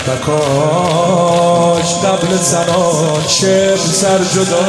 و کاش قبل زمان شب سر جدا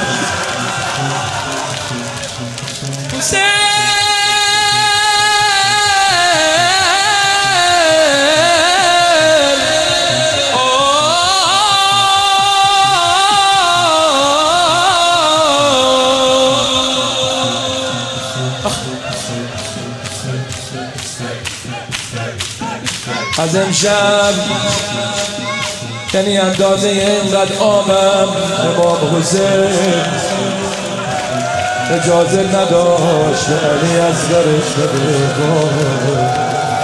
از امشب یعنی اندازه اینقدر آمم امام حسین اجازه نداشت علی از درش بگاه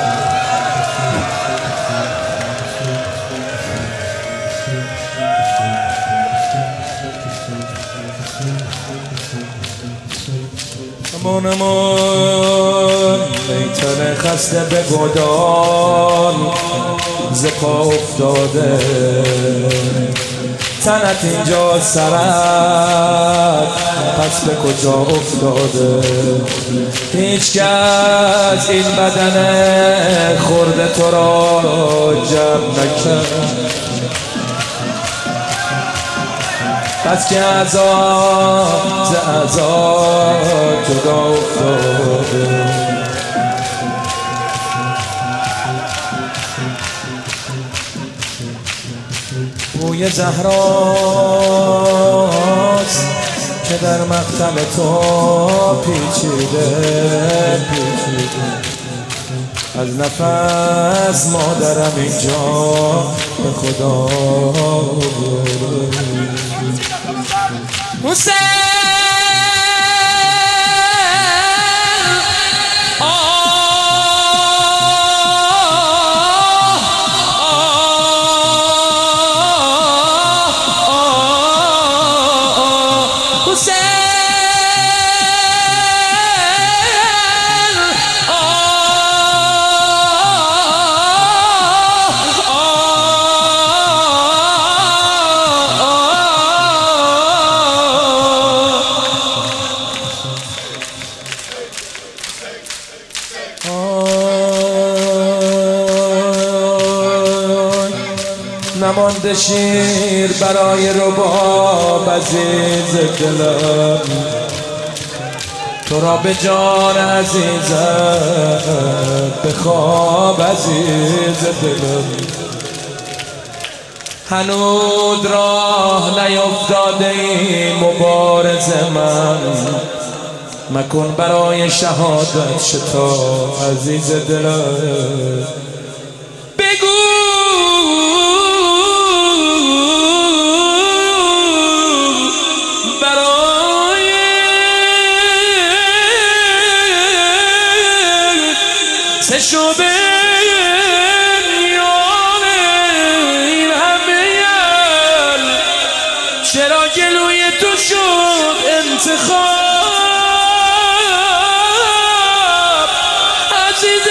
امان میتن خسته به گدان ز پا افتاده تنت اینجا سرت پس به کجا افتاده هیچ کس این بدن خورده تو را جمع نکرد پس که عذاب ز عذاب جدا افتاده بوی زهراست که در مقتل تو پیچیده از نفس مادرم اینجا به خدا حسین نمانده شیر برای رباب عزیز دلم تو را به جان عزیزم به خواب عزیز دلم هنوز راه نیفتاده این مبارز من مکن برای شهادت شتاب عزیز دلم شبه میان این همه چرا جلوی تو شد انتخاب عزیز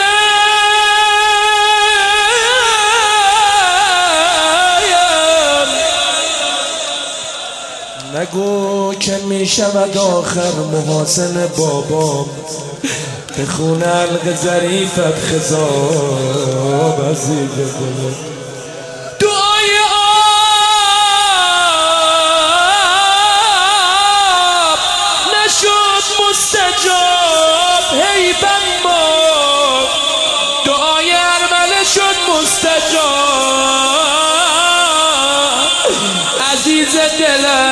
دلم نگو که میشود آخر محاسن بابام به خون علق ظریفت خضاب عزیز دلم دعای آب نشد مستجاب هی بما دعای ارمله شد مستجاب عزیز دلم